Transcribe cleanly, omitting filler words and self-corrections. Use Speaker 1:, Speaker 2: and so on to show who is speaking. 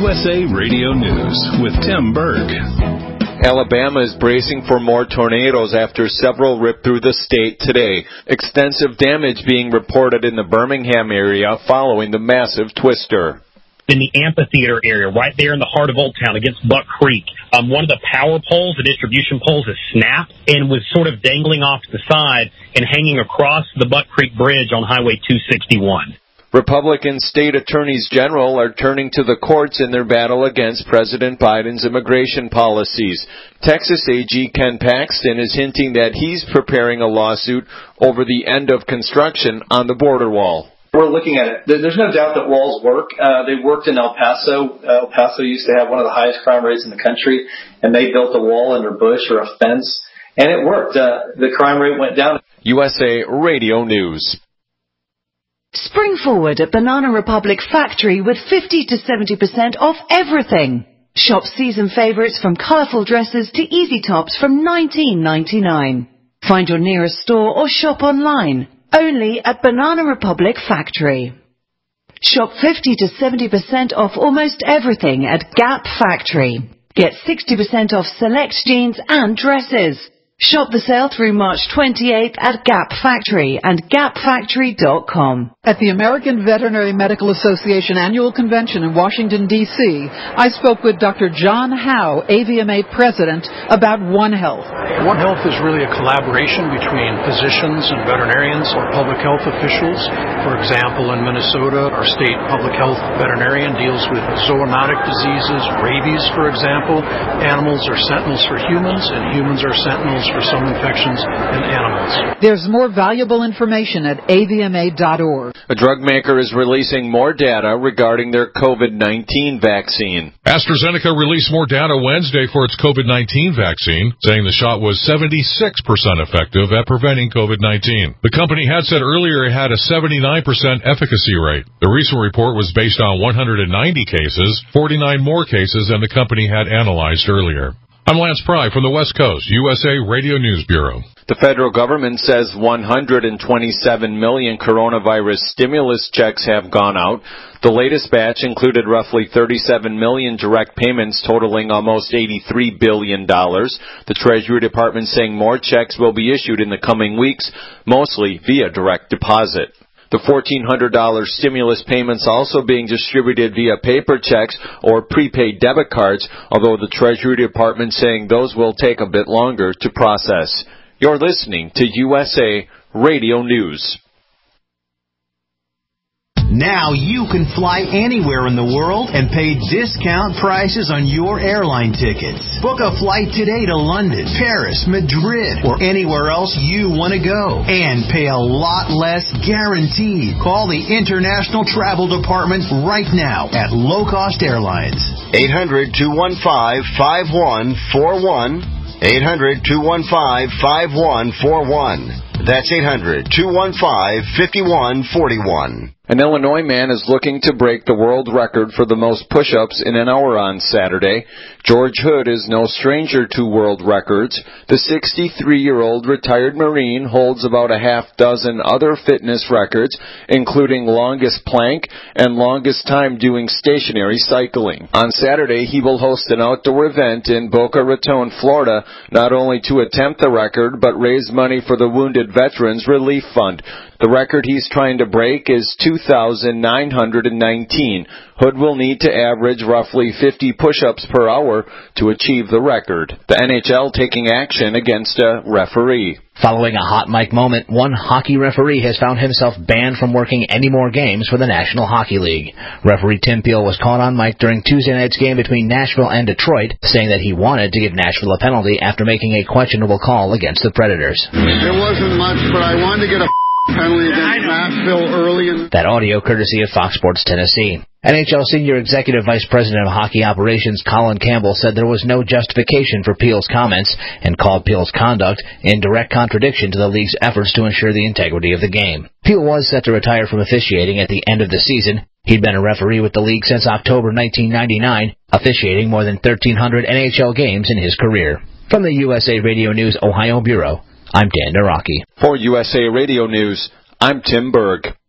Speaker 1: USA Radio News with Tim Berg.
Speaker 2: Alabama is bracing for more tornadoes after several ripped through the state today. Extensive damage being reported in the Birmingham area following the massive twister.
Speaker 3: In the amphitheater area, right there in the heart of Old Town against Buck Creek, one of the power poles, the distribution poles, has snapped and was sort of dangling off to the side and hanging across the Buck Creek Bridge on Highway 261.
Speaker 2: Republican state attorneys general are turning to the courts in their battle against President Biden's immigration policies. Texas AG Ken Paxton is hinting that he's preparing a lawsuit over the end of construction on the border wall.
Speaker 4: We're looking at it. There's no doubt that walls work. They worked in El Paso. El Paso used to have one of the highest crime rates in the country, and they built a wall under Bush or a fence, and it worked. The crime rate went down.
Speaker 2: USA Radio News.
Speaker 5: Spring forward at Banana Republic Factory with 50 to 70% off everything. Shop season favorites from colorful dresses to easy tops from $19.99. Find your nearest store or shop online. Only at Banana Republic Factory. Shop 50 to 70% off almost everything at Gap Factory. Get 60% off select jeans and dresses. Shop the sale through March 28th at Gap Factory and gapfactory.com.
Speaker 6: At the American Veterinary Medical Association Annual Convention in Washington, D.C., I spoke with Dr. John Howe, AVMA President, about One Health.
Speaker 7: One Health is really a collaboration between physicians and veterinarians or public health officials. For example, in Minnesota, our state public health veterinarian deals with zoonotic diseases, rabies, for example. Animals are sentinels for humans, and humans are sentinels for some infections in animals.
Speaker 6: There's more valuable information at avma.org.
Speaker 2: A drug maker is releasing more data regarding their COVID-19 vaccine.
Speaker 8: AstraZeneca released more data Wednesday for its COVID-19 vaccine, saying the shot was 76% effective at preventing COVID-19. The company had said earlier it had a 79% efficacy rate. The recent report was based on 190 cases, 49 more cases than the company had analyzed earlier. I'm Lance Pry from the West Coast, USA Radio News Bureau.
Speaker 2: The federal government says 127 million coronavirus stimulus checks have gone out. The latest batch included roughly 37 million direct payments totaling almost $83 billion. The Treasury Department saying more checks will be issued in the coming weeks, mostly via direct deposit. The $1,400 stimulus payments also being distributed via paper checks or prepaid debit cards, although the Treasury Department saying those will take a bit longer to process. You're listening to USA Radio News.
Speaker 9: Now you can fly anywhere in the world and pay discount prices on your airline tickets. Book a flight today to London, Paris, Madrid, or anywhere else you want to go. And pay a lot less guaranteed. Call the International Travel Department right now at Low Cost Airlines. 800-215-5141. 800-215-5141. That's 800-215-5141.
Speaker 2: An Illinois man is looking to break the world record for the most push-ups in an hour on Saturday. George Hood is no stranger to world records. The 63-year-old retired Marine holds about a half dozen other fitness records, including longest plank and longest time doing stationary cycling. On Saturday, he will host an outdoor event in Boca Raton, Florida, not only to attempt the record, but raise money for the Wounded Veterans Relief Fund. The record he's trying to break is 2,919. Hood will need to average roughly 50 push-ups per hour to achieve the record. The NHL taking action against a referee.
Speaker 10: Following a hot mic moment, one hockey referee has found himself banned from working any more games for the National Hockey League. Referee Tim Peel was caught on mic during Tuesday night's game between Nashville and Detroit, saying that he wanted to give Nashville a penalty after making a questionable call against the Predators.
Speaker 11: It wasn't much, but I wanted to get a penalty against Nashville early.
Speaker 10: That audio courtesy of Fox Sports Tennessee. NHL Senior Executive Vice President of Hockey Operations Colin Campbell said there was no justification for Peel's comments and called Peel's conduct in direct contradiction to the league's efforts to ensure the integrity of the game. Peel was set to retire from officiating at the end of the season. He'd been a referee with the league since October 1999, officiating more than 1,300 NHL games in his career. From the USA Radio News Ohio Bureau, I'm Dan Naraki.
Speaker 2: For USA Radio News, I'm Tim Berg.